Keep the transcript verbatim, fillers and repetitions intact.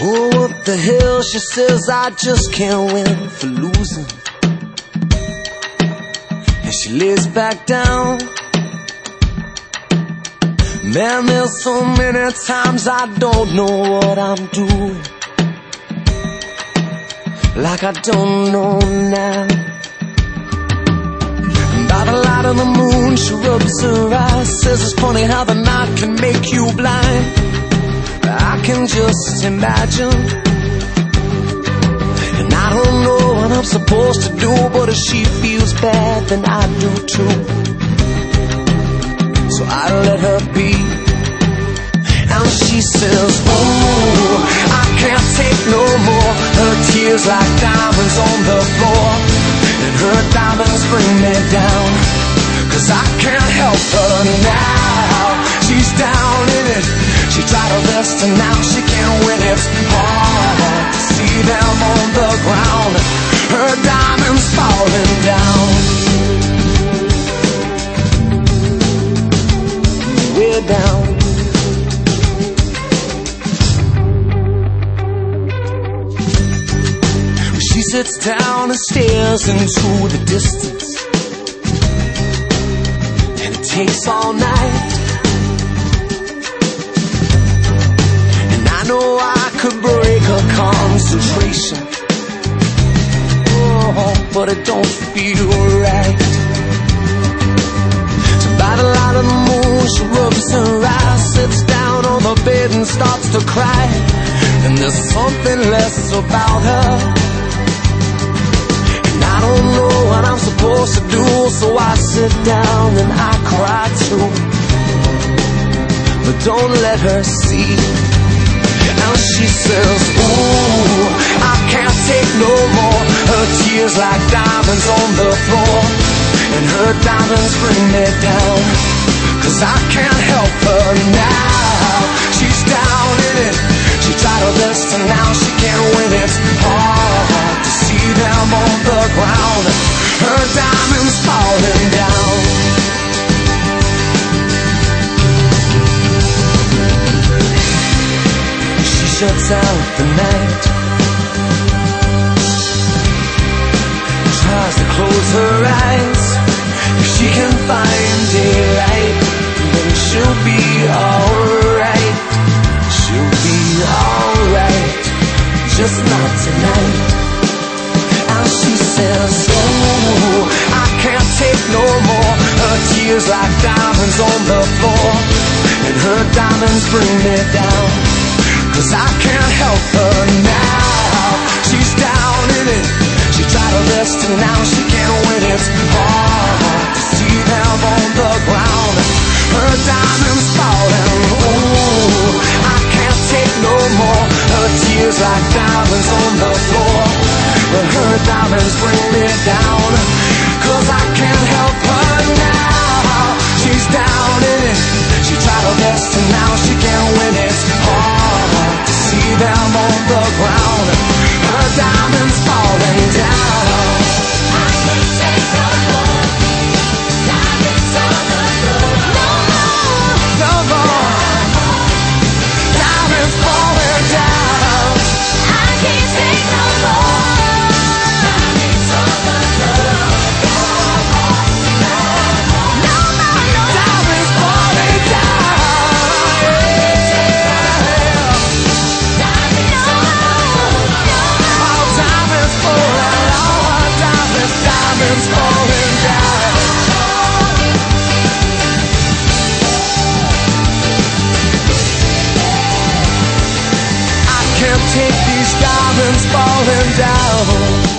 Oh, what the hell, she says, I just can't win for losing. And she lays back down. Man, there's so many times I don't know what I'm doing, like I don't know now. And by the light of the moon, she rubs her eyes, says it's funny how the night can make you blind. I can just imagine, and I don't know what I'm supposed to do, but if she feels bad, then I do too. So I let her be. And she says, oh, I can't take no more. Her tears like diamonds on the floor, and her diamonds bring me down, 'cause I can't help her now. She's down in it. She tried her best and now she can't win. It's hard to see them on the ground, her diamonds falling down, way down. She sits down and stares into the distance, and it takes all night. I know I could break her concentration, oh, but it don't feel right. So by the light of the moon, she rubs her eyes, sits down on the bed and starts to cry. And there's something less about her, and I don't know what I'm supposed to do, so I sit down and I cry too. But don't let her see. Now she says, ooh, I can't take no more. Her tears like diamonds on the floor, and her diamonds bring me down, 'cause I can't help her now. She's down in it. She tried her best and now she can't win. It's hard to see them on the ground, her diamonds falling down. Shuts out the night, tries to close her eyes. If she can find daylight, then she'll be alright. She'll be alright, just not tonight. And she says, oh, I can't take no more. Her tears like diamonds on the floor, and her diamonds bring me down, 'cause I can't help her now. She's down in it. She tried her best and now she can't win. It's hard to see them on the ground, her diamonds falling. Ooh, I can't take no more. Her tears like diamonds on the floor, but her diamonds bring me down, 'cause I can't help her now. She's down in it. She tried her best and now she can't win. It's hard to see them on the ground, her diamonds falling down. I can't take no more. Diamonds on the floor. No more, no more. Diamonds falling down. I can't take no more. Diamonds on the floor. No more, no more, no more, no. Diamonds falling down. Diamonds falling down. I can't take these diamonds falling down.